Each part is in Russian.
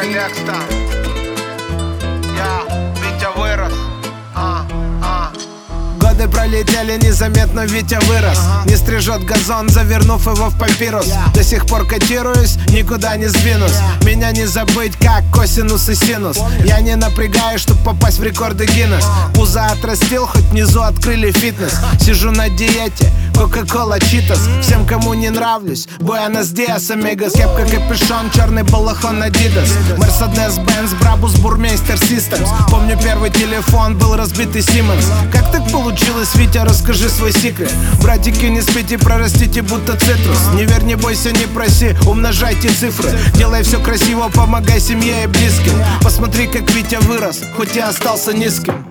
Лекста. Я, Витя вырос. Годы пролетели незаметно, Витя вырос. Не стрижет газон, завернув его в папирус. До сих пор котируюсь, никуда не сдвинусь. Меня не забыть, как косинус и синус. Я не напрягаюсь, чтоб попасть в рекорды Гиннес. Пузо отрастил, хоть внизу открыли фитнес. Сижу на диете, Кока-кола, Читос. Всем, кому не нравлюсь, Буэнос Диас, Амигос. Кепка, капюшон, черный балахон, Адидас. Мерседес, Бенц, Брабус, Бурмейстер, Системс. Помню, первый телефон был разбитый Сименс. Как так получилось, Витя, расскажи свой секрет. Братики, не спите, прорастите, будто цитрус. Не верь, не бойся, не проси, умножайте цифры. Делай все красиво, помогай семье и близким. Посмотри, как Витя вырос, хоть и остался низким.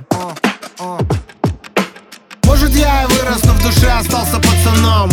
Может, я и вырос, но в душе остался пацаном.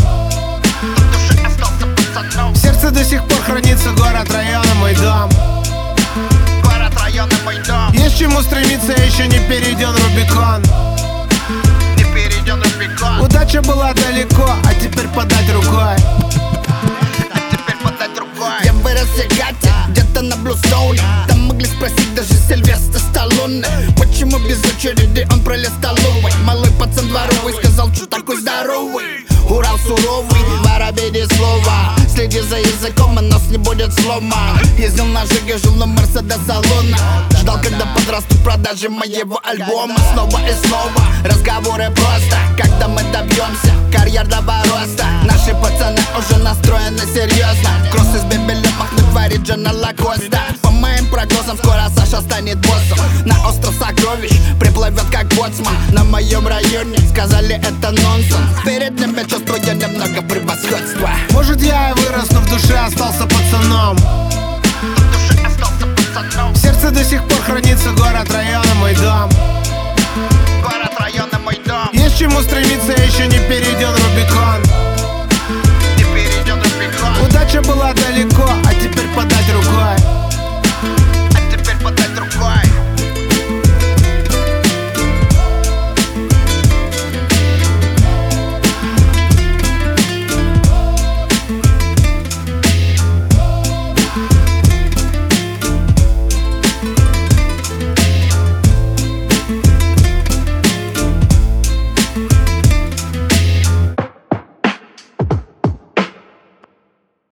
В сердце до сих пор хранится город, район и мой дом. Город, район и мой дом. Есть к чему стремиться, еще не перейден Рубикон. Не перейден Рубикон. Удача была далеко, а теперь подать рукой. А теперь подать рукой. Я вырос в Сегате, где-то на Блустоуне. Там могли спросить даже Сильвестр Сталлоне. Почему без очереди он пролез столовой? Малый пацан дворовый сказал, что такой здоровый. Урал суровый, воробей без слова. Следи за языком, и нос не будет сломан. Ездил на Жиге, жил на Мерседес салона. Ждал, когда подрастут продажи моего альбома. Снова и снова, разговоры просто. Когда мы добьемся карьерного роста. Наши пацаны уже настроены серьезно. Кросс из Бебеля махнуть творит Джона Лакоста. По моим прогнозам, скоро Саша станет боссом. На остров сокровищ приплывет как боцман. На моем районе сказали, это нонсенс. Перед ними чувствую немного превосходства. Может, я и вырос, но в душе остался пацаном. В душе остался пацаном. В сердце до сих пор хранится город, район и мой дом. Город, район и мой дом. Есть к чему стремиться, еще не перейден Рубикон. Не перейден Рубикон. Удача была далеко,